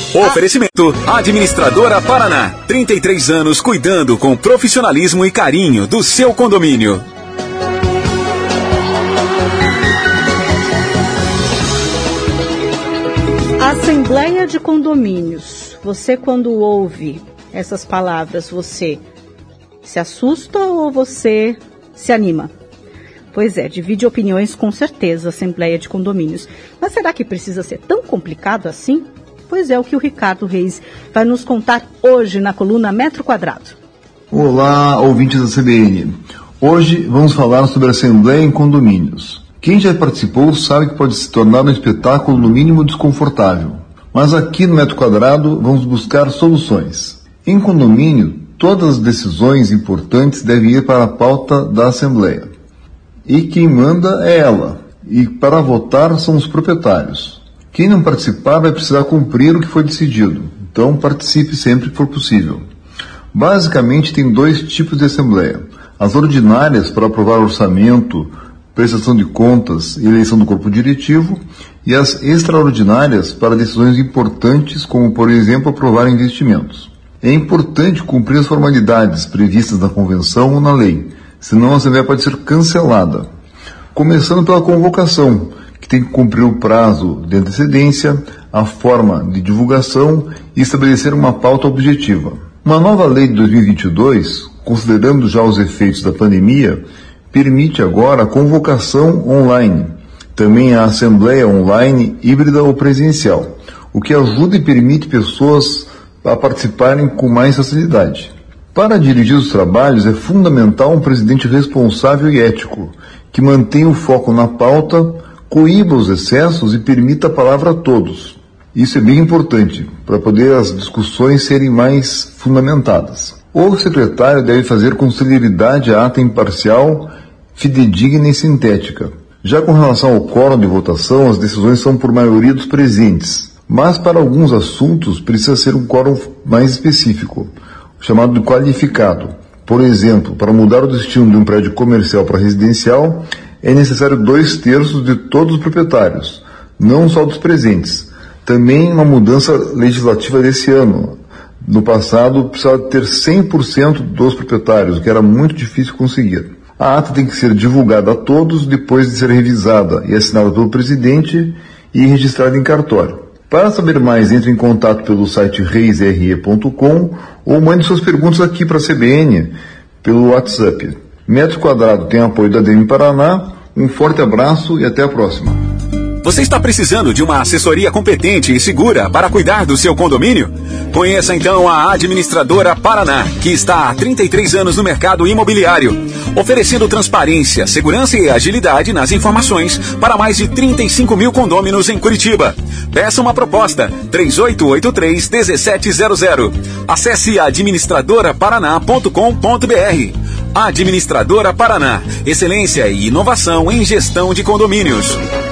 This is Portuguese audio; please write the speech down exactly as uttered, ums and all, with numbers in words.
Oferecimento Administradora Paraná. trinta e três anos cuidando com profissionalismo e carinho do seu condomínio. Assembleia de condomínios. Você, quando ouve essas palavras, você se assusta ou você se anima? Pois é, divide opiniões com certeza, Assembleia de Condomínios. Mas será que precisa ser tão complicado assim? Pois é, o que o Ricardo Reis vai nos contar hoje na coluna Metro Quadrado. Olá, ouvintes da C B N. Hoje vamos falar sobre a Assembleia em Condomínios. Quem já participou sabe que pode se tornar um espetáculo no mínimo desconfortável. Mas aqui no Metro Quadrado vamos buscar soluções. Em condomínio, todas as decisões importantes devem ir para a pauta da Assembleia. E quem manda é ela. E para votar são os proprietários. Quem não participar vai precisar cumprir o que foi decidido. Então participe sempre que for possível. Basicamente tem dois tipos de Assembleia. As ordinárias para aprovar orçamento, prestação de contas e eleição do corpo diretivo, e as extraordinárias para decisões importantes, como por exemplo aprovar investimentos. É importante cumprir as formalidades previstas na convenção ou na lei, senão a Assembleia pode ser cancelada. Começando pela convocação, que tem que cumprir o prazo de antecedência, a forma de divulgação e estabelecer uma pauta objetiva. Uma nova lei de dois mil e vinte e dois, considerando já os efeitos da pandemia, permite agora a convocação online, também a assembleia online, híbrida ou presencial, o que ajuda e permite pessoas a participarem com mais facilidade. Para dirigir os trabalhos é fundamental um presidente responsável e ético, que mantenha o foco na pauta, coíba os excessos e permita a palavra a todos. Isso é bem importante, para poder as discussões serem mais fundamentadas. O secretário deve fazer com celeridade a ata imparcial, fidedigna e sintética. Já com relação ao quórum de votação, as decisões são por maioria dos presentes, mas para alguns assuntos precisa ser um quórum mais específico, chamado de qualificado. Por exemplo, para mudar o destino de um prédio comercial para residencial, é necessário dois terços de todos os proprietários, não só dos presentes. Também uma mudança legislativa desse ano. No passado, precisava ter cem por cento dos proprietários, o que era muito difícil conseguir. A ata tem que ser divulgada a todos depois de ser revisada e assinada pelo presidente e registrada em cartório. Para saber mais, entre em contato pelo site reis r e ponto com ou mande suas perguntas aqui para a C B N pelo WhatsApp. Metro Quadrado tem apoio da D E M Paraná. Um forte abraço e até a próxima. Você está precisando de uma assessoria competente e segura para cuidar do seu condomínio? Conheça então a Administradora Paraná, que está há trinta e três anos no mercado imobiliário, oferecendo transparência, segurança e agilidade nas informações para mais de trinta e cinco mil condôminos em Curitiba. Peça uma proposta, três oito oito três, um sete zero zero. Acesse administradora paraná ponto com ponto b r. Administradora Paraná, excelência e inovação em gestão de condomínios.